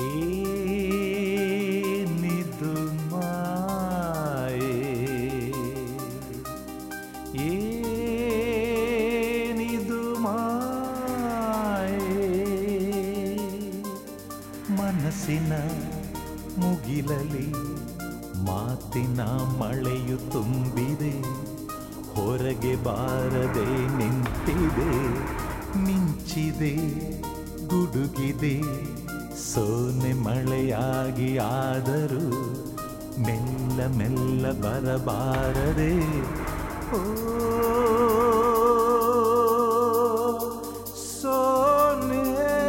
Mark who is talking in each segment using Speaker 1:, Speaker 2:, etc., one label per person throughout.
Speaker 1: ಏನಿದು ಮಾಯೆ, ಏನಿದು ಮಾಯೆ, ಮನಸ್ಸಿನ ಮುಗಿಲಲಿ ಮಾತಿನ ಮಳೆಯು ತುಂಬಿದೆ, ಹೊರಗೆ ಬಾರದೆ ನಿಂತಿದೆ, ಮಿಂಚಿದೆ ಗುಡುಗಿದೆ, ಸೋನೆ ಮಳೆಯಾಗಿ ಆದರೂ ಮೆಲ್ಲ ಮೆಲ್ಲ ಬರಬಾರದೆ. ಓ ಸೋನೆ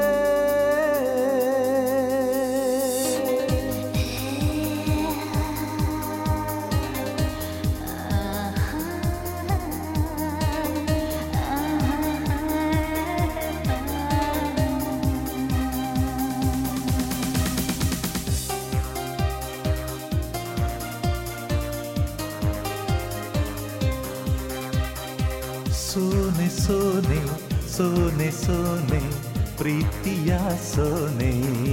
Speaker 1: ಸೋನೆ ಸೋನೆ ಸೋನೆ ಸೋನೆ ಪ್ರೀತಿಯ ಸೋನೆ,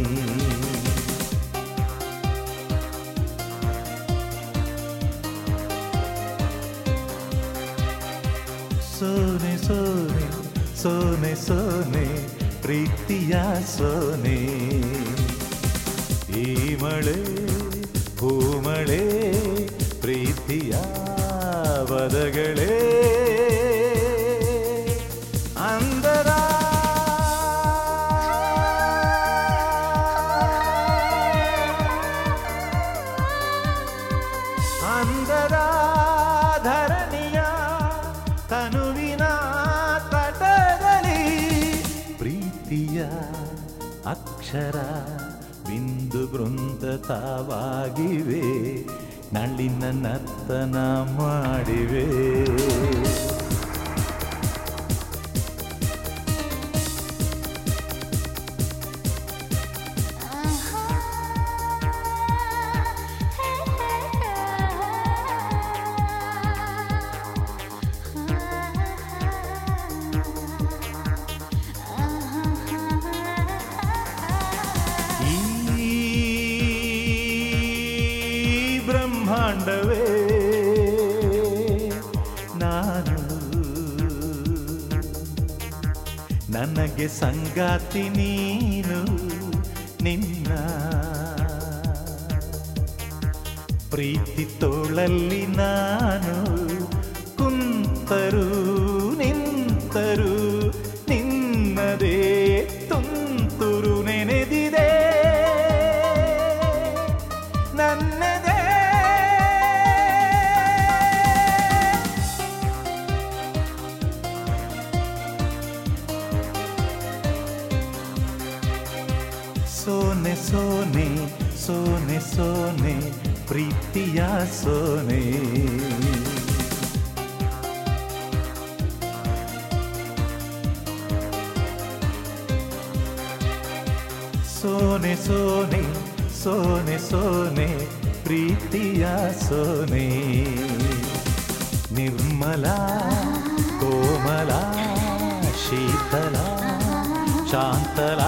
Speaker 1: ಸೋನೆ ಸೋನೆ ಸೋನೆ ಸೋನೆ ಪ್ರೀತಿಯ ಸೋನೆ. ಈ ಮಳೆ ಭೂಮಳೆ ಪ್ರೀತಿಯ ಪದಗಳೇ ಅಂದರ ಅಂದರ ಧರಣಿಯ ತನುವಿನ ತಟದಲ್ಲಿ ಪ್ರೀತಿಯ ಅಕ್ಷರ ಬಿಂದು ಬೃಂದತವಾಗಿವೆ, ನಳಿನ ನರ್ತನ ಮಾಡಿವೆ. ಬ್ರಹ್ಮಾಂಡವೇ ನಾನು, ನನಗೆ ಸಂಗಾತಿ ನೀನು, ನಿನ್ನ ಪ್ರೀತಿ ತೋಳಲ್ಲಿ ನಾನು ಕುಂತರು ನಿಂತರು ನಿನ್ನದೇ ತುಂತುರು ನೆನೆದಿದೆ ನನ್ನದೇ. ಸೋನೆ ಸೋನೆ ಸೋನೆ ಸೋನೆ ಪ್ರೀತಿಯ ಸೋನೆ, ಸೋನೆ ಸೋನೆ ಸೋನೆ ಸೋನೆ ಪ್ರೀತಿಯ ಸೋನೆ. ನಿರ್ಮಲ ಕೋಮಲ ಶೀತಲ ಶಾಂತಲ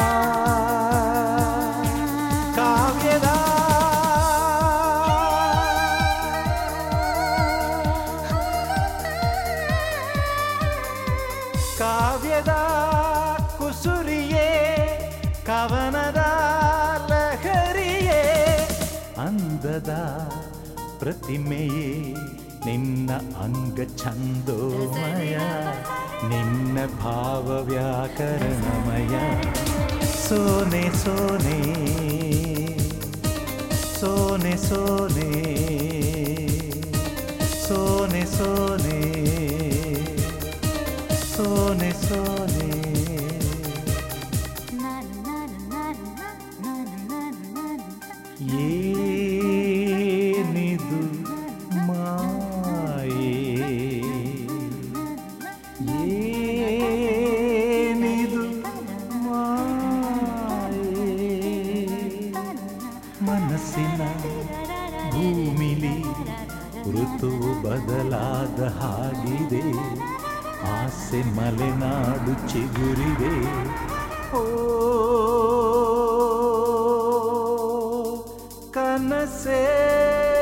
Speaker 1: ಕಾವ್ಯದ ಕಾವ್ಯದ ಕುಸುರಿಯೇ ಕವನದ ಲಹರಿಯೇ, ಅಂದದ ಪ್ರತಿಮೆಯೇ ನಿನ್ನ ಅಂಗ ಛಂದೋಮಯ, ನಿನ್ನ ಭಾವ ವ್ಯಾಕರಣಮಯ. ಸೋನೆ ಸೋನೆ ಸೋನೆ ಸೋನೆ ಸೋನೆ ಸೋನೆ ಸೋನೆ ಸೋನೆ. ಏನಿದು ಮಾಯೆ, ಏನಿದು ಮಾಯೆ, ಮನಸ್ಸಿನ ಭೂಮಿಲಿ ಋತುವು ಬದಲಾದ ಹಾಗಿದೆ, ಆಸೆ ಮಲೆನಾಡು ಚಿಗುರಿದೆ. ಓ ಕನಸೇ